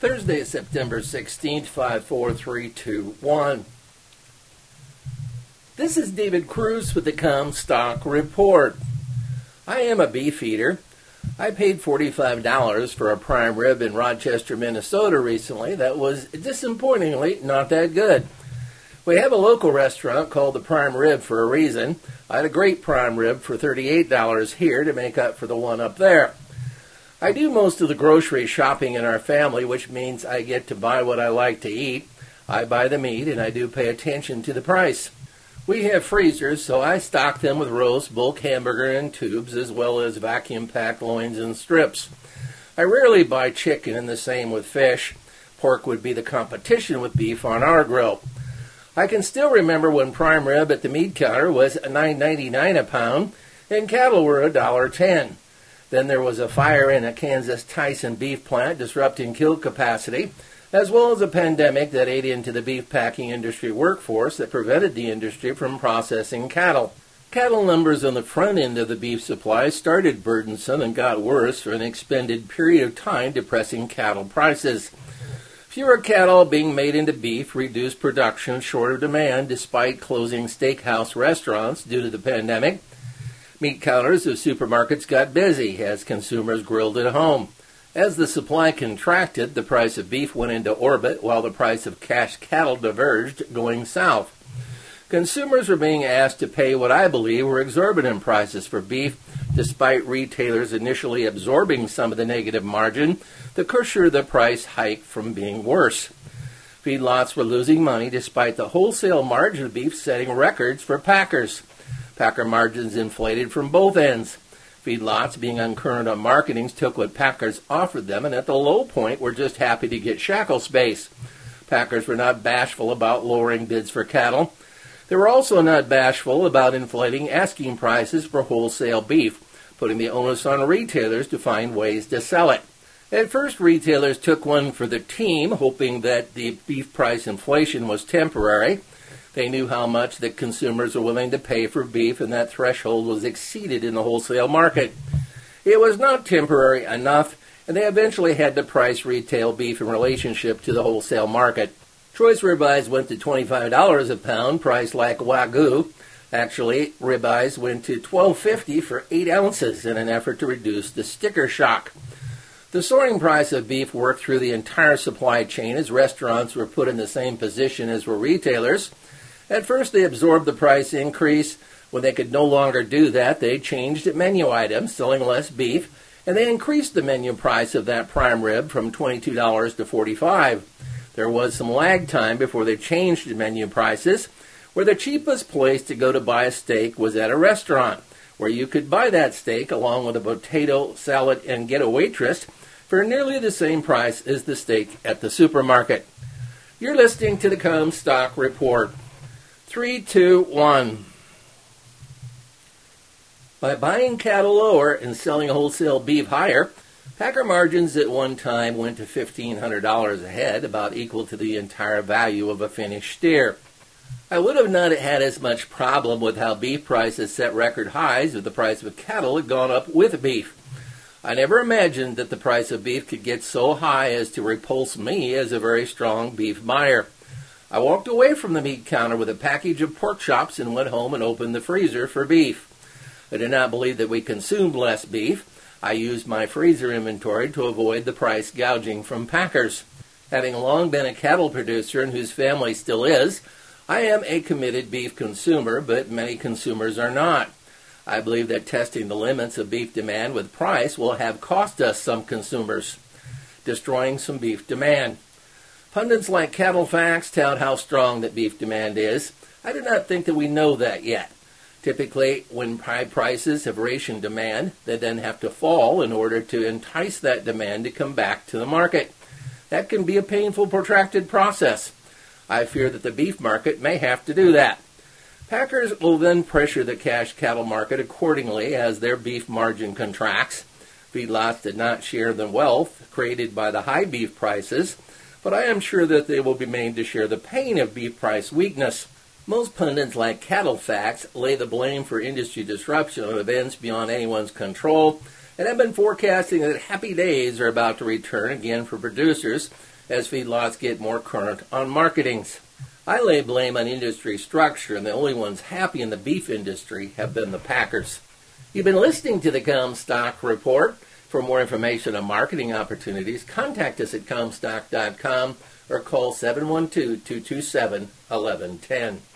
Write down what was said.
Thursday, September 16th, 54321. This is David Cruz with the Comstock Report. I am a beef eater. I paid $45 for a prime rib in Rochester, Minnesota recently. That was disappointingly not that good. We have a local restaurant called the Prime Rib for a reason. I had a great prime rib for $38 here to make up for the one up there. I do most of the grocery shopping in our family, which means I get to buy what I like to eat. I buy the meat, and I do pay attention to the price. We have freezers, so I stock them with roast, bulk hamburger, and tubes, as well as vacuum-packed loins and strips. I rarely buy chicken, and the same with fish. Pork would be the competition with beef on our grill. I can still remember when prime rib at the meat counter was $9.99 a pound, and cattle were $1.10. Then there was a fire in a Kansas Tyson beef plant disrupting kill capacity, as well as a pandemic that ate into the beef packing industry workforce that prevented the industry from processing cattle. Cattle numbers on the front end of the beef supply started burdensome and got worse for an extended period of time, depressing cattle prices. Fewer cattle being made into beef reduced production, shorter demand despite closing steakhouse restaurants due to the pandemic. Meat counters of supermarkets got busy as consumers grilled at home. As the supply contracted, the price of beef went into orbit while the price of cash cattle diverged, going south. Consumers were being asked to pay what I believe were exorbitant prices for beef, despite retailers initially absorbing some of the negative margin. The cushion of the price hike from being worse. Feedlots were losing money despite the wholesale margin of beef setting records for packers. Packer margins inflated from both ends. Feedlots, being uncurrent on marketings, took what packers offered them, and at the low point were just happy to get shackle space. Packers were not bashful about lowering bids for cattle. They were also not bashful about inflating asking prices for wholesale beef, putting the onus on retailers to find ways to sell it. At first, retailers took one for the team, hoping that the beef price inflation was temporary. They knew how much that consumers were willing to pay for beef, and that threshold was exceeded in the wholesale market. It was not temporary enough, and they eventually had to price retail beef in relationship to the wholesale market. Choice ribeyes went to $25 a pound, priced like Wagyu. Actually, ribeyes went to $12.50 for 8 ounces in an effort to reduce the sticker shock. The soaring price of beef worked through the entire supply chain as restaurants were put in the same position as were retailers. At first, they absorbed the price increase. When they could no longer do that, they changed menu items, selling less beef, and they increased the menu price of that prime rib from $22 to $45. There was some lag time before they changed the menu prices, where the cheapest place to go to buy a steak was at a restaurant, where you could buy that steak along with a potato salad and get a waitress for nearly the same price as the steak at the supermarket. You're listening to the Comstock Report. 3, 2, 1. By buying cattle lower and selling wholesale beef higher, packer margins at one time went to $1,500 a head, about equal to the entire value of a finished steer. I would have not had as much problem with how beef prices set record highs if the price of cattle had gone up with beef. I never imagined that the price of beef could get so high as to repulse me as a very strong beef buyer. I walked away from the meat counter with a package of pork chops and went home and opened the freezer for beef. I did not believe that we consumed less beef. I used my freezer inventory to avoid the price gouging from packers. Having long been a cattle producer and whose family still is, I am a committed beef consumer, but many consumers are not. I believe that testing the limits of beef demand with price will have cost us some consumers, destroying some beef demand. Pundits like Cattle Facts tout how strong that beef demand is. I do not think that we know that yet. Typically, when high prices have rationed demand, they then have to fall in order to entice that demand to come back to the market. That can be a painful, protracted process. I fear that the beef market may have to do that. Packers will then pressure the cash cattle market accordingly as their beef margin contracts. Feedlots did not share the wealth created by the high beef prices, but I am sure that they will be made to share the pain of beef price weakness. Most pundits like Cattle Facts lay the blame for industry disruption on events beyond anyone's control and have been forecasting that happy days are about to return again for producers as feedlots get more current on marketings. I lay blame on industry structure, and the only ones happy in the beef industry have been the packers. You've been listening to the Comstock Report. For more information on marketing opportunities, contact us at Comstock.com or call 712-227-1110.